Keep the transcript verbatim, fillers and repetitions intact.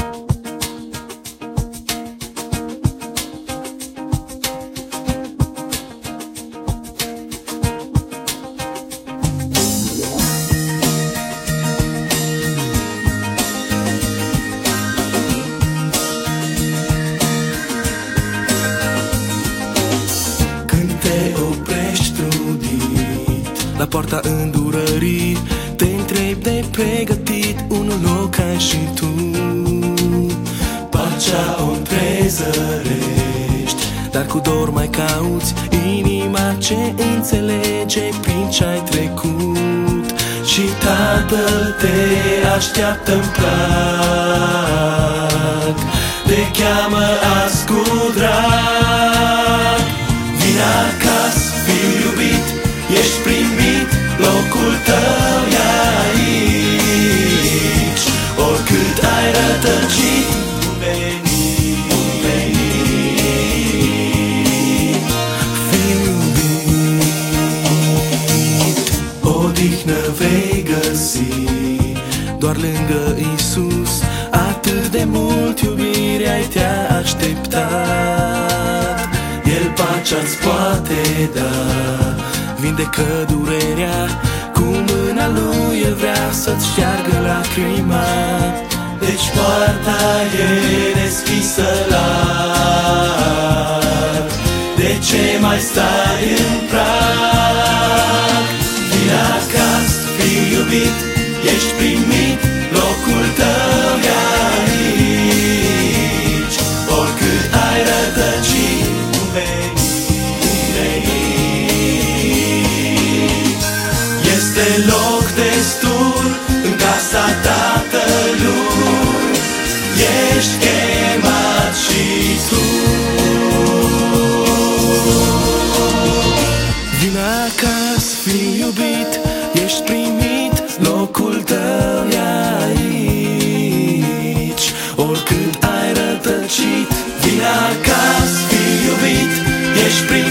La poarta îndurării te întrebi de pregătit un loc ai și tu. Pacea o întrezărești, dar cu dor mai cauți inima ce înțelege prin ce-ai trecut. Și Tatăl te așteaptă-n prag, te cheamă azi cu drag. Vine acasă, fiu iubit, ești primit, locul tău e aici. Oricât ai rătăcit, bun venit, bun venit. Fiu iubit, odihnă vei găsi doar lângă Iisus. Atât de mult iubire ai te-a așteptat, El pacea-ți poate da, vindecă durerea, cu mâna Lui El vrea să-ți șteargă lacrima. Deci poarta e deschisă larg, de ce mai stai în prag? Vine acasă, fiu iubit, ești primit, locul tău e aici. Oricât ai rătăcit, bun venit. Este loc destul în casa Tatălui, ești chemat și tu. Vine acasă, fii iubit, ești primit, locul tău e aici. Oricând ai rătăcit, vine acasă, fii iubit, ești primit.